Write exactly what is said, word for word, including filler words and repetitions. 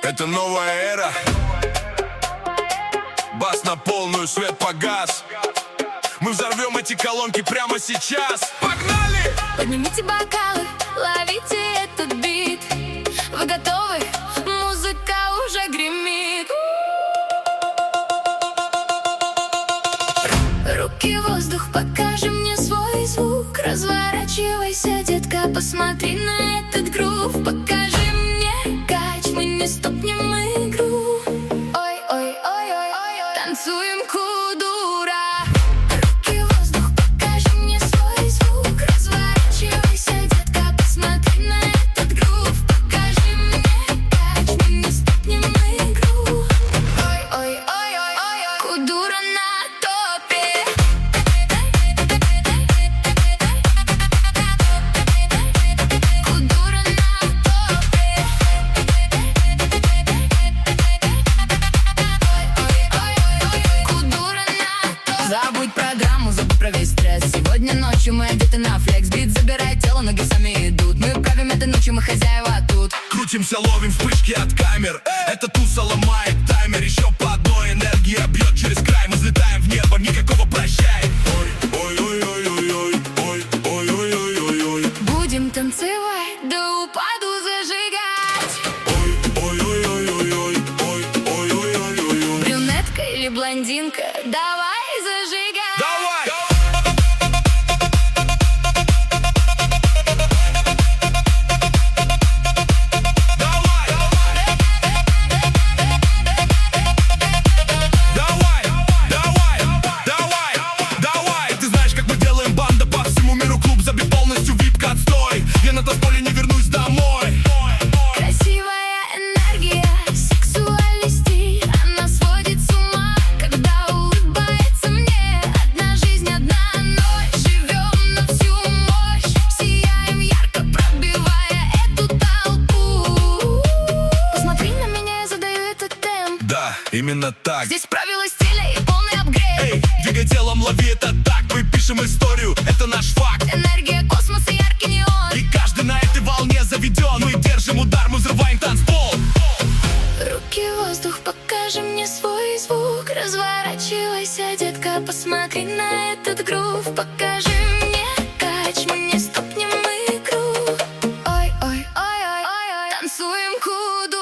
Это новая эра. Бас на полную, свет погас. Мы взорвем эти колонки прямо сейчас. Погнали! Поднимите бокалы, ловите этот бит. Вы готовы? Музыка уже гремит. Руки в воздух, покажи мне свой звук. Разворачивайся, детка, посмотри на этот грув. Покажи мне кач, мы не стопнем игру. Ой-ой-ой-ой, танцуем кудура. Руки в воздух, покажи мне свой звук. Разворачивайся, детка, посмотри на этот грув. Покажи мне кач, мы не стопнем игру. Ой-ой-ой-ой, кудура на топе. Кудура на топе. Ой-ой-ой-ой, кудура на топе. Забудь программу, забудь про весь стресс. Сегодня ночью мы одеты на флекс. Бит забирает тело, ноги сами идут. Мы правим этой ночью, мы хозяева тут. Крутимся, ловим вспышки от камер. Это туса ломает таймер. Еще по одной, энергия бьет через край. Мы взлетаем в небо, никакого прощай. Ой-ой-ой-ой-ой, ой-ой-ой-ой-ой. Будем танцевать до упаду, зажигать. Ой-ой-ой-ой-ой, ой-ой-ой-ой-ой. Брюнетка или блондинка, давай зажигать. Давай! Давай! Давай! Давай! Давай! Давай! Ты знаешь, как мы делаем, банда по всему миру. Клуб забит полностью, випка отстой. Я на танцполе не вернусь домой. Красивая энергия, сексуальный стиль. Она сводит с ума, когда улыбается мне. Одна жизнь, одна ночь. Живем на всю мощь. Сияем ярко, пробивая эту толпу. Посмотри на меня, я задаю этот темп. Да, именно так. Здесь правила стиля и полный апгрейд. Эй, двигай телом, лови это так. Мы пишем историю, это наш факт. Энергия космоса, яркий неон. И каждый на этой волне заведен. Мы держим удар, мы взрываем танцпол. Руки в воздух, покажи мне свой звук. Разворачивайся, детка, посмотри на этот грув. Покажи мне кач, мы не стопнем игру. Ой-ой-ой-ой, танцуем куду.